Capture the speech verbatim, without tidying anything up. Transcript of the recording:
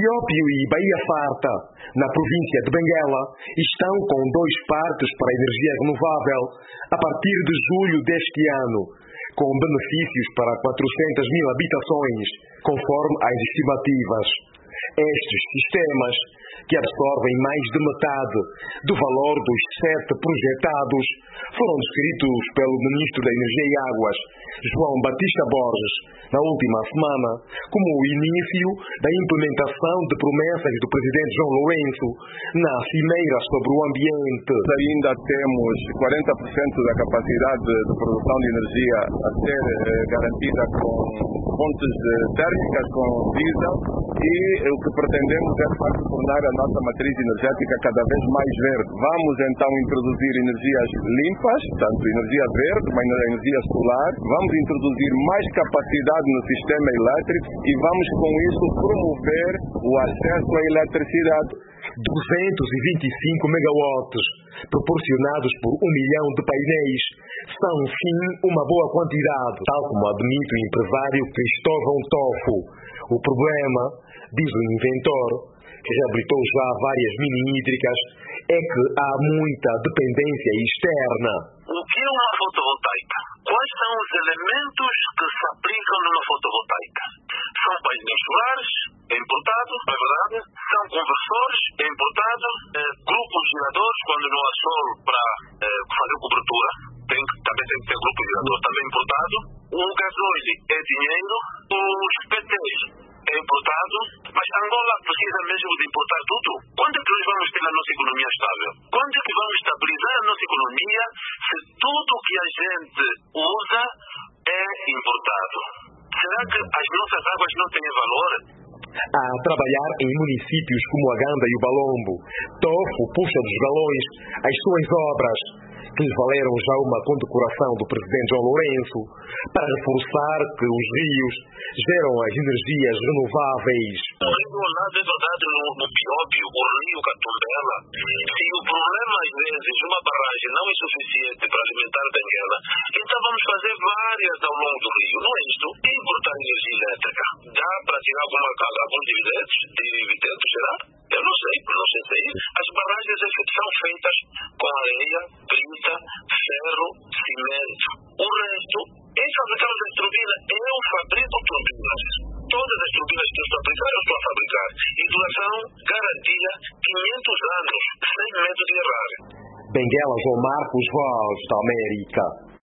Biópio e Baía Farta, na província de Benguela, estão com dois parques para energia renovável a partir de julho deste ano, com benefícios para quatrocentas mil habitações, conforme as estimativas. Estes sistemas, que absorvem mais de metade do valor dos sete projetados, foram descritos pelo Ministro da Energia e Águas, João Batista Borges, na última semana, como o início da implementação de promessas do Presidente João Lourenço na Cimeira sobre o Ambiente. Ainda temos quarenta por cento da capacidade de produção de energia a ser eh, garantida com fontes térmicas, com diesel, e o que pretendemos é, de facto, tornar a nossa matriz energética cada vez mais verde. Vamos então introduzir energias limpas, tanto energia verde, como energia solar. Vamos introduzir mais capacidade no sistema elétrico e vamos com isso promover o acesso à eletricidade. duzentos e vinte e cinco megawatts, proporcionados por um milhão de painéis, são sim uma boa quantidade, tal como admite o empresário Cristóvão Tofo. O problema, diz o inventor, que reabilitou já várias mini-hídricas, é que há muita dependência externa. O que é uma fotovoltaica? Quais são os elementos que se aplicam numa fotovoltaica? São painéis solares, é importado, é verdade. São conversores, é importado. É, grupos giradores, quando não há sol para é, fazer cobertura, tem, também tem que ter grupo girador, também importado. O gasóleo é dinheiro. Os P T's é importado. Mas Angola precisa mesmo de importar tudo. Quando é que nós vamos ter a nossa economia estável? Quando é que vamos estabilizar a nossa economia se tudo que a gente usa é importado? Será que as nossas águas não têm valor? A trabalhar em municípios como Aganda e o Balombo, Tofo puxa dos galões as suas obras, que lhe valeram já uma condecoração do Presidente João Lourenço, para reforçar que os rios geram as energias renováveis. O rio nada é verdade no, no Biópio, o rio Catumbela. Se o problema às vezes uma barragem não é suficiente para alimentar Benguela, então vamos fazer várias ao longo do rio. Não é isto? E importar energia elétrica. Dá para tirar alguma casa, alguns dividendos? Dividendos, será? Eu não sei, não sei se as barragens são feitas com areia, brita, ferro, cimento. O resto é fabricar as turbinas. Eu fabrico turbinas. Todas as turbinas que eu estou a fabricar, eu estou a fabricar. Insolação, garantia, quinhentos anos, sem medo de errar. Benguela João Marcos, Voz da América.